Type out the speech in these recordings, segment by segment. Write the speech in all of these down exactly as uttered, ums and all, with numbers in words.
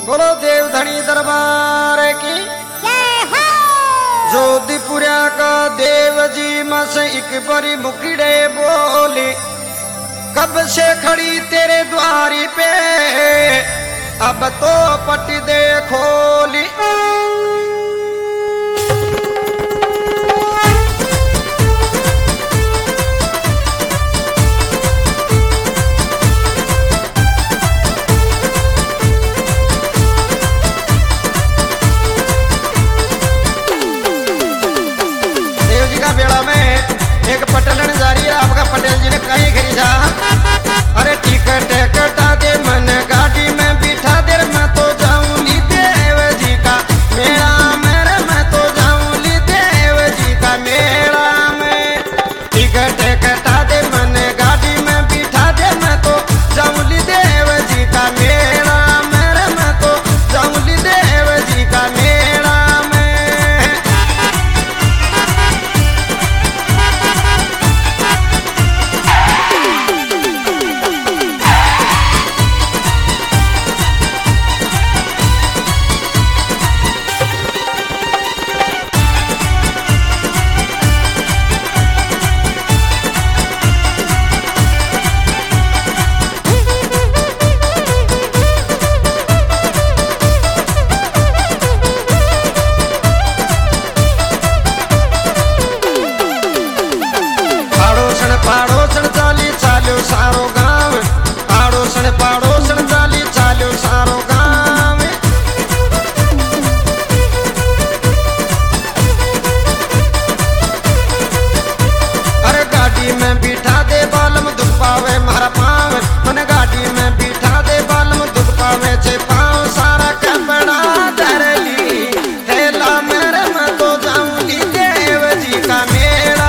बोलो देवधनी दरबार की जोधपुरिया का देव जी मस एक बड़ी मुखड़े बोली, कब से खड़ी तेरे द्वारी पे अब तो पट दे खोली। बेड़ा में एक पटलन जारी है आपका पटेल जी ने कहीं खरीदा। अरे टिकट कटा दे मन गाड़ी में बिठा दे, मैं तो जाऊं ली देव जी का मेला मेरे, मैं तो जाऊं ली देव जी का मेला में। टिकट कटा दे मन गाड़ी में बिठा दे, मैं तो जाऊं ली देव जी का मेला मेरे, मैं तो जाऊं ली देव जी का मेला। पाड़ोसन चाली चालो सारो गाँव, पाड़ोसन पाड़ोसन चाली चालो सारो गाँव। अरे गाड़ी में बिठा दे बालम दुख पावे मारा पाव, मन गाड़ी में बिठा दे बालम दुख पावे छे पाँव। सारा कपड़ा धर ली थैला मेरे, मैं तो जाऊंगी देव जी का मेला।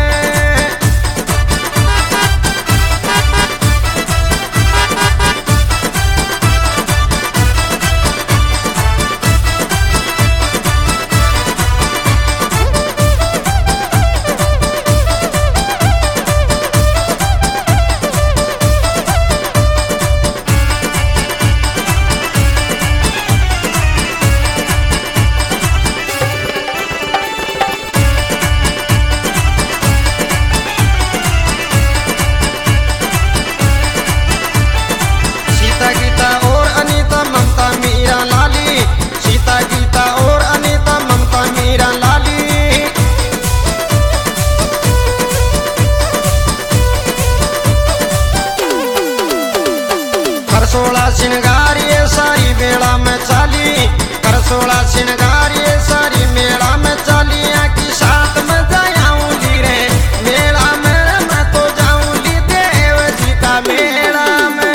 करसोला श्रृंगारिये सारी मेला में चाली, करसोला श्रृंगारिये सारी मेला में चाली। की साथ में जाऊंगी रे मेला में, मैं तो जाऊंगी देव जी का मेला में।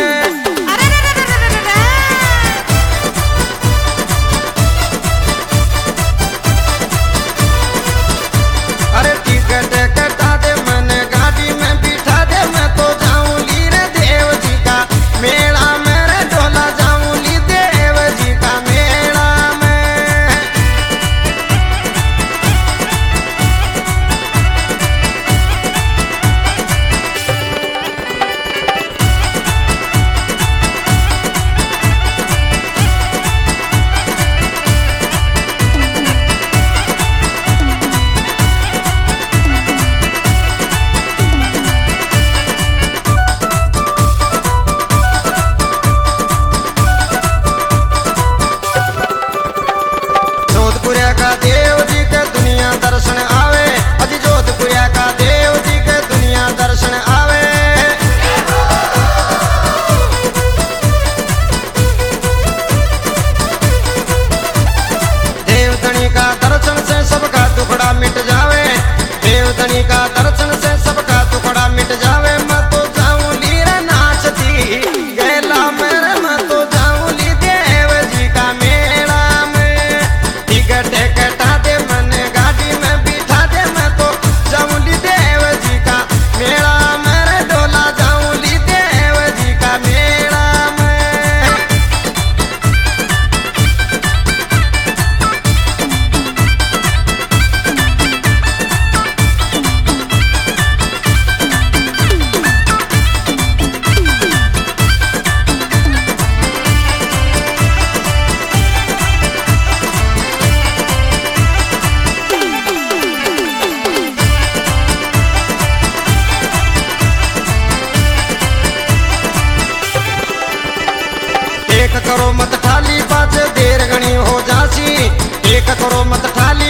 अरे टिकट कटा दे मन गाड़ी में बिठा दे, मैं तो जाऊंगी रे देव जी का मेला मेरे, डोला जाऊंगी देव जी का मेला में। करो मत ठाली पाछ देर घणी हो जासी एक करो मत ठाली